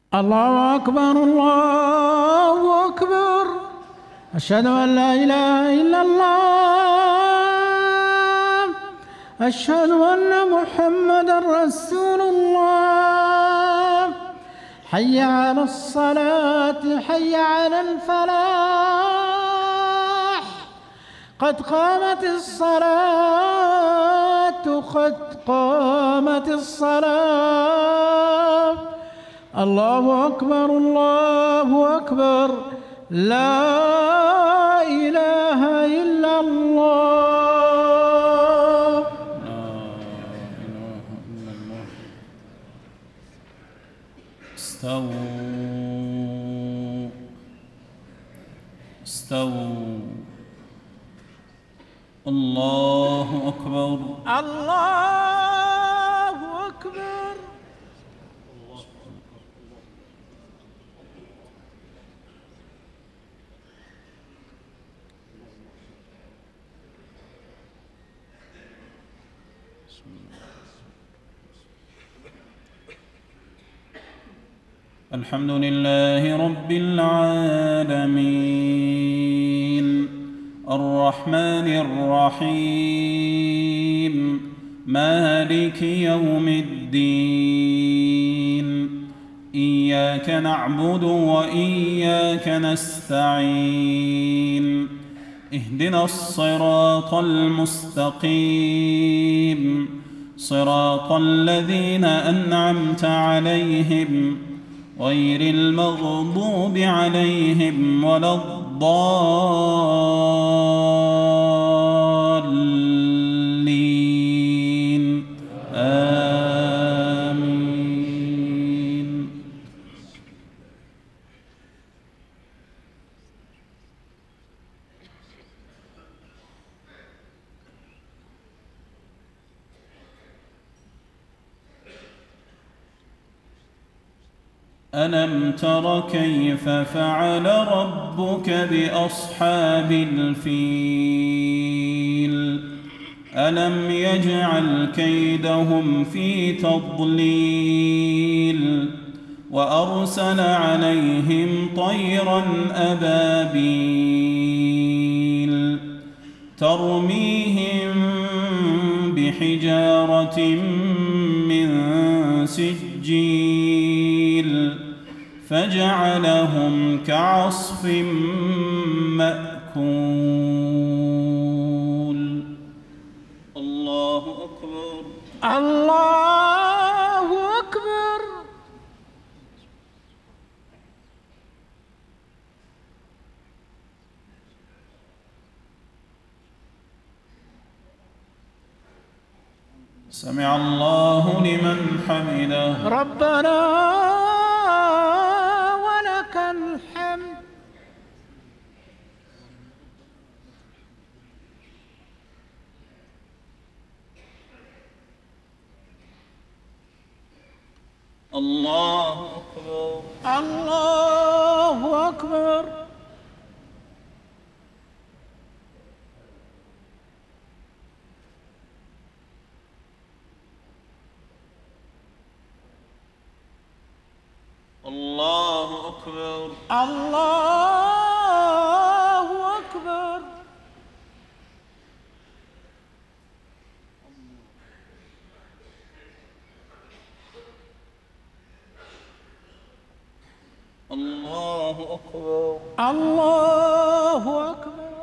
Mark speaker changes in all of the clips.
Speaker 1: الله أكبر الله أكبر. أشهد أن لا إله إلا الله. أشهد أن محمدا رسول الله. حي على الصلاة حي على الفلاح. قد قامت الصلاة قد قامت الصلاة. الله أكبر الله أكبر. لا إله إلا الله.
Speaker 2: استووا استووا. الله أكبر
Speaker 1: الله أكبر.
Speaker 2: الحمد لله رب العالمين الرحمن الرحيم مالك يوم الدين. إياك نعبد وإياك نستعين. اهدنا الصراط المستقيم صراط الذين أنعمت عليهم غير المغضوب عليهم ولا الضالين. آمين. ألم تر كيف فعل ربك بأصحاب الفيل؟ ألم يجعل كيدهم في تضليل وأرسل عليهم طيرا أبابيل ترميهم بحجارة من سجيل فجعلهم كعصف مأكول. الله أكبر
Speaker 1: الله أكبر.
Speaker 2: سمع الله لمن حمده.
Speaker 1: ربنا ولك الحمد.
Speaker 2: الله أكبر
Speaker 1: الله أكبر.
Speaker 2: الله أكبر
Speaker 1: الله أكبر.
Speaker 2: الله أكبر
Speaker 1: الله أكبر.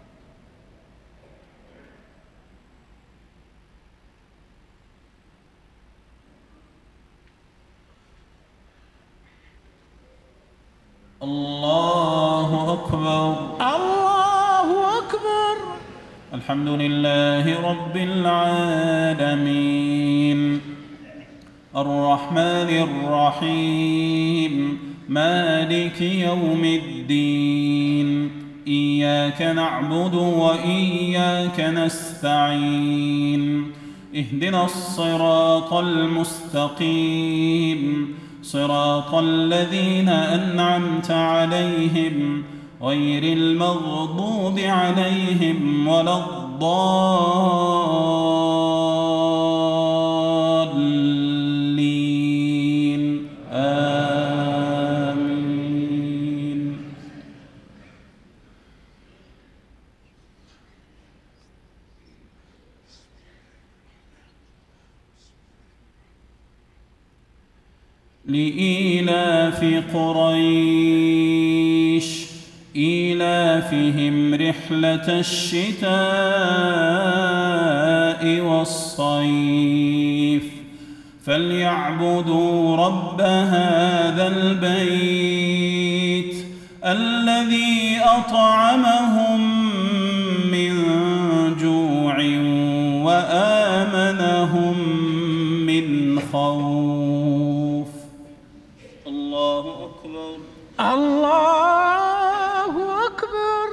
Speaker 2: الله أكبر
Speaker 1: الله أكبر.
Speaker 2: الحمد لله رب العالمين الرحمن الرحيم مالك يوم الدين. إياك نعبد وإياك نستعين. اهدنا الصراط المستقيم صراط الذين أنعمت عليهم غير المغضوب عليهم ولا الضالين. آمين. لإيلاف قريش إيلافهم رحلة الشتاء والصيف فليعبدوا رب هذا البيت الذي أطعمهم من جوع وآمنهم من خوف. الله أكبر.
Speaker 1: الله أكبر.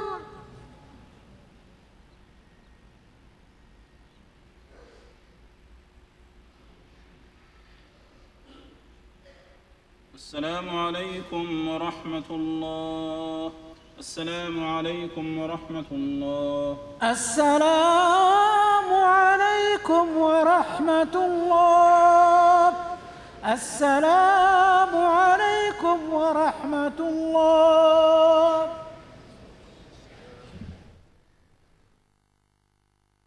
Speaker 2: السلام عليكم ورحمة الله. السلام عليكم ورحمة الله.
Speaker 1: السلام عليكم ورحمة الله. السلام عليكم ورحمة الله.